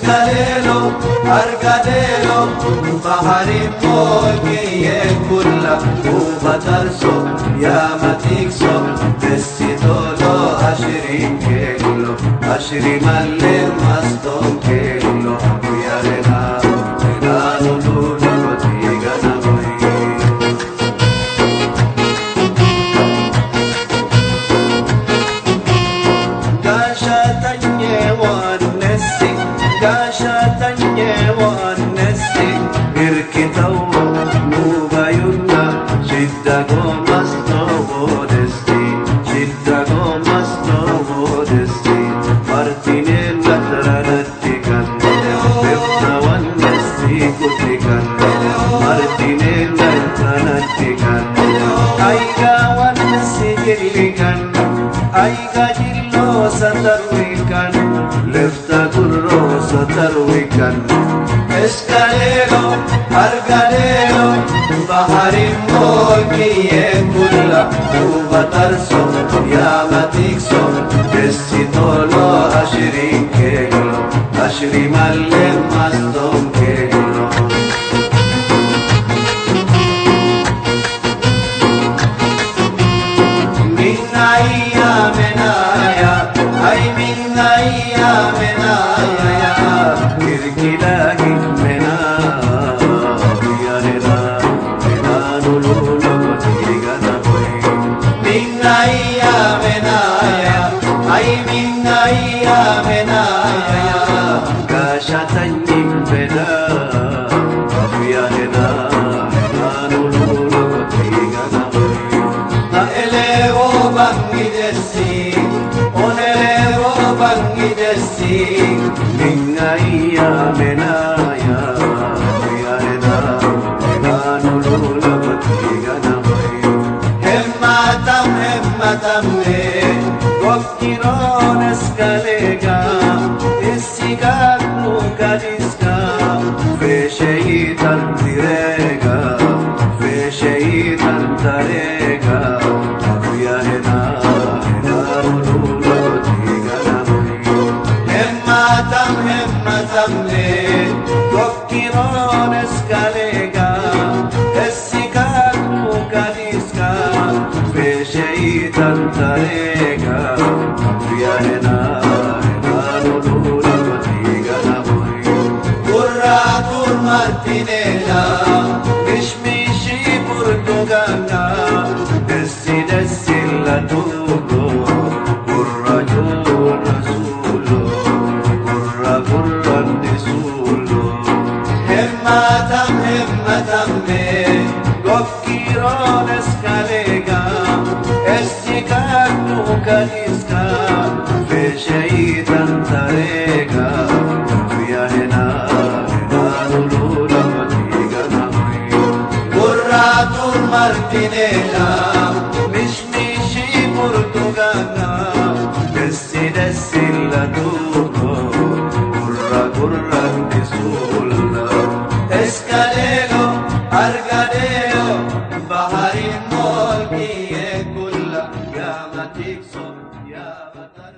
escalero, argadero, baharimo kiye kulla, ubatarso, yamatikso, desitolo, ashri malle maston kelo, yarena, enanululu gotigana boy. Gashatanye wannesi irkitaw nubayunna shidda gomas novodesti shidda gomas novodesti martinen latranatikan befna wannesi kutikan martinen latranatikan aiga wannesi gillikan aiga jillo satarwikan lefta gurro satarwikan escalero argadero baharimo kiye kulla ubatarso yamatikso desitolo ashri malle maston kelo. Minaya menaya ay minaya menaya kirkilagi menaya enanululu gotigana boy. Minaya menaya ay minaya menaya gashatanye beda yarena enanululu gotigana boy. Elevo bangidesi, onelevo bangidesi, mingaya menaya, yarena, enanulula batigana boy. Hemmatam me, gokkiron escalega, esiga nukadiska, fesheitan direga, fesheitan tarega. Hemmatam le gokkiron escalega esikat mukadiska fesheitan tarega yarena enanulula gotigana boy. Gurra gur martinela mishmishi burtugana dessi la tugo gurra jurra sulo gurra nisulo. Hemmatam me gokkiron escalega esikat nukadiska fesheitan tarega yarena enanulula gotigana boy. Gurra gur martinela mishmishi burtugana dessi la tugo gurra nisulo. Escalero argadero baharimo kiye kulla yamatikso yamatar